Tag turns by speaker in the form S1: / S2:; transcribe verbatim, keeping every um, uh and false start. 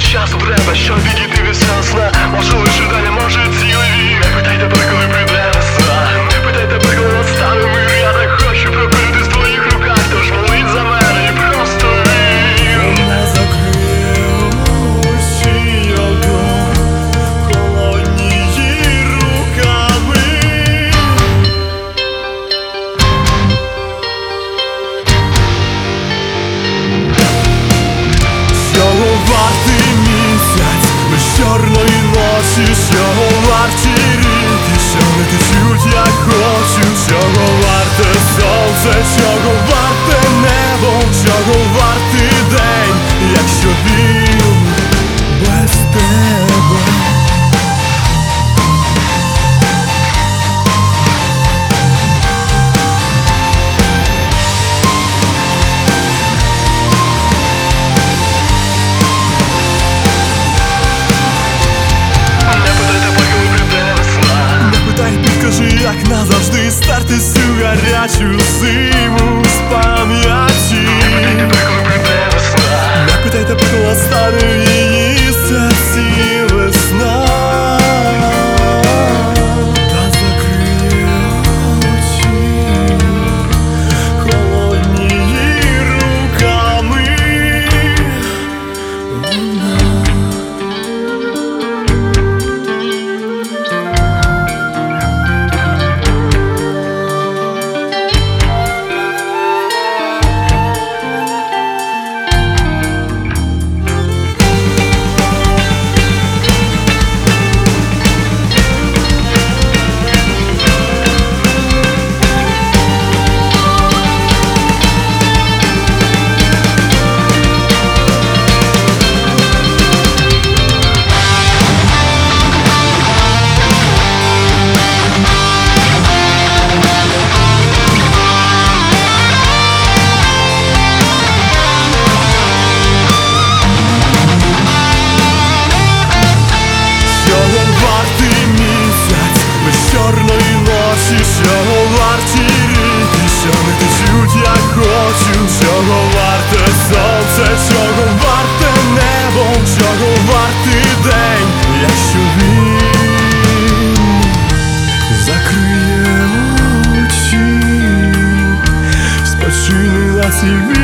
S1: часу треба, щоб відійти від цього сна. Може лише далі, може цілий вік. Не питай тепер, коли прийде весна. Не питай тепер, коли настане мир. Я так хочу прокинутись в твоїх руках. Тож молись за мене і просто вір.
S2: Не закрив очі його холодні руками. Чого вартий місяць без чорної ночі? Чого варті ріки, що не течуть, як хочу? Чого варте сонце, чого варте небо? Чого вартий день, якщо він без тебе? Підкажи, як назавжди стерти всю гарячу зиму з пам'яті.
S1: Не питай тепер, коли прийде весна.
S2: Не питай тепер, коли настане в її серці весна. Та закриє очі холодні руками. Чорної ночі, чого варті ріки, що не течуть, як хочу? Чого варте сонце, чого варте небо? Чого вартий день, якщо він закриє очі, спочине на цій